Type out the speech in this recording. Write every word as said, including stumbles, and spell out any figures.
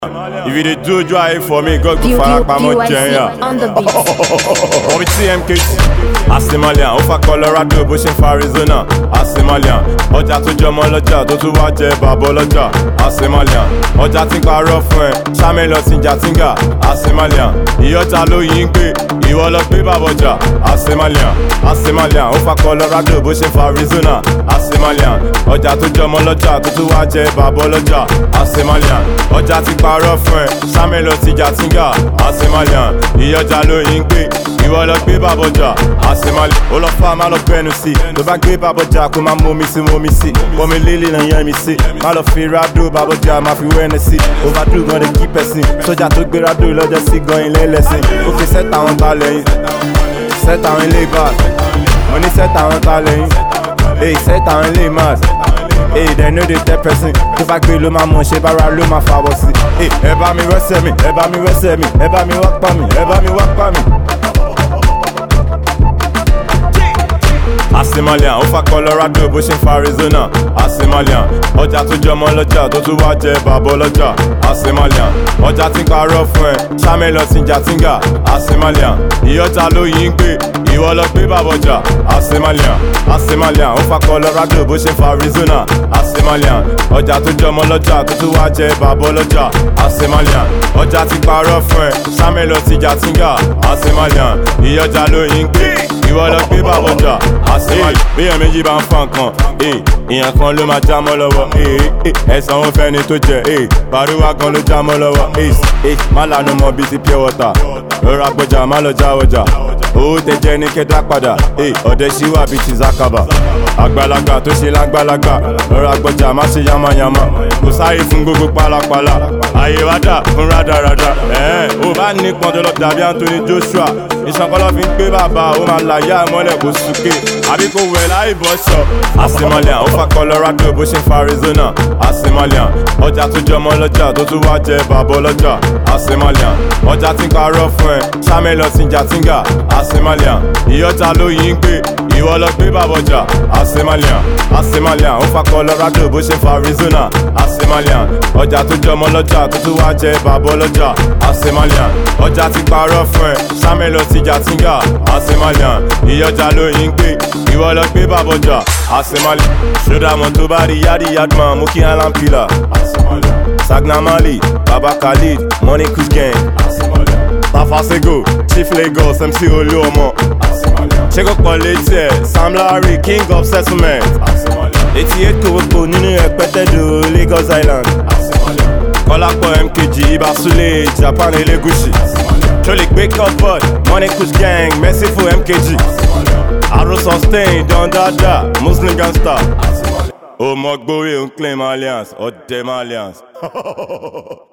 If you dey do dry for me, God go fara pamọ́ jẹ́ ya. Omi tí M K T, Asimalian, ó fa Colorado bó ṣe ń fa Arizona. Asimalian, ọjà tó jọmọ lọ́jà tó tún wá jẹ bàbá ọlọ́jà. Asimalian, ọjà tí ń parọ́ fún ẹ, ṣámẹ́ lọ sí Jatinga. Asimalian, ìyọ́ta ló yí ń gbé, ìwọ lọ gbé bàbá ọjà. Asimalian, Asimalian, ó fa Colorado bó ṣe ń fa Arizona. Asimalian, ọjà tó jọmọ lọ́jà tó tún wá jẹ bàbá ọlọ́jà. Asimalian, ọjà tí parọ́ fún ẹ, ṣámẹ́ lọ sí Jatinga. Asimalian, ìyọ́jà ló yí ń gbé, ìwọ lọ gbé bàbá ọjà. Asimalian, ó lọ fà má lọ gbẹnu sí, tó bá gbé bàbá ọjà kó má mú mi sí mú mi sí, bọ́mi lílì náà yẹn mi sí, má lọ fi rádó bàbá ọjà má fi wẹ́ni sí, overdue gan dey keep person, sójà tó gbé rádó lọ́jọ́ sí gan ilé lẹ́sìn, ó fi sẹ́tà àwọn ta lẹ́yìn, sẹ́tà àwọn ilé bad, mo ní sẹ́tà àwọn ta lẹ́yìn, èyí sẹ́tà àwọn ilé mad, èyí dẹ̀ no dey tell person, tó bá gbé ló máa mọ̀ ṣe bára ló máa fàbọ̀ sí, ẹ bá mi wẹ́sẹ̀ mi, ẹ bá mi wẹ́sẹ̀ mi, ẹ bá mi wá pa mi, ẹ bá mi wá pa mi. Asimalian, ó fa Colorado bó ṣe ń fa Arizona. Asimalian, ọjà tó jọmọ lọ́jà tó tún wá jẹ bàbá ọlọ́jà. Asimalian, ọjà tí ń parọ́ fún ẹ, ṣámẹ́ lọ sí Jatinga. Asimalian, ìyọ́ta ló yí ń gbé, ìwọ lọ gbé bàbá ọjà. Asimalian, Asimalian, ó fa Colorado bó ṣe ń fa Arizona. Asimalian, ọjà tó jọmọ lọ́jà tó tún wá jẹ bàbá ọlọ́jà. Asimalian, ọjà tí ń parọ́ fún ẹ, ṣámẹ́ lọ sí Jatinga. Asimalian, ìyọ́jà ló yí ń gbé, ìwọ lọ gbé bàbá ọjà. Asimalian, bí ẹ̀ méjì bá ń fa nǹkan, ìyẹn kan ló máa já mọ́ lọ́wọ́, ẹ̀sán ó fẹ́ni tó jẹ, pariwa kan ló já mọ́ lọ́wọ́, má lànà mọ́ bíi ti pure water, rọra gbọ́jà má lọ já ọjà, owó tẹ jẹ́ ní kẹ́dá padà, ọ̀dẹ̀ ṣíwà bíi ti Zakaba, àgbàlagbà tó ṣe lágbàlagbà, rọra gbọ́jà má ṣe yamayama, kò sáyé fún gbogbo pálapàla, àyè wá dà fún rádaràda, ó bá ní pọ́ńtọ́lọ́ dàbí Anthony Joshua, ìṣànkọ́lọ́ fi ń gbé bàbá ó máa làyà mọ́lẹ̀ kó súnkè, àbí kò wẹ̀ láì bọ́ ṣọ. Asimalian, ó fa Colorado bó ṣe ń fa Arizona. Asimalian, ọjà tó jọmọ lọ́jà tó tún wá jẹ bàbá ọlọ́jà. Asimalian, ọjà tí ń parọ́ fún ẹ, ṣámẹ́ lọ sí Jatinga. Asimalian, ìyọ́ta ló yí ń gbé, ìwọ lọ gbé bàbá ọjà. Asimalian, Asimalian, ó fa Colorado bó ṣe ń fa Arizona. Asimalian, ọjà tó jọmọ lọ́jà tó tún wá jẹ bàbá ọlọ́jà. Asimalian, ọjà tí ń parọ́ fún ẹ, ṣámẹ́ lọ sí Jatinga. Asimalian, ìyọ́jà ló yí ń gbé, ìwọ lọ gbé bàbá ọjà. Asimalian, ṣódà mọ̀ tó bá rí yáàdì yadman mú kí Alan Pila. Sagna Mali, Baba Khalid, Money Kush Gang. Tafasego, Chief Lagos, M C Oluomo. Ṣé kò pọ̀ létí ẹ̀, Sam Larry, King of Settlement. eighty-eight kòwòkò nínú ẹ̀pẹ́tẹ́dò Lagos Island. Kọ́lápọ̀ M K G, Ibà Sule, Japan Elegushi. Ṣó lè gbé cupboard, Money Kush Gang, Merciful M K G. Arrow sustain, Don Dada, Muslim gangster. Oh, Mogbowe, unclaim alliance, or dem alliance.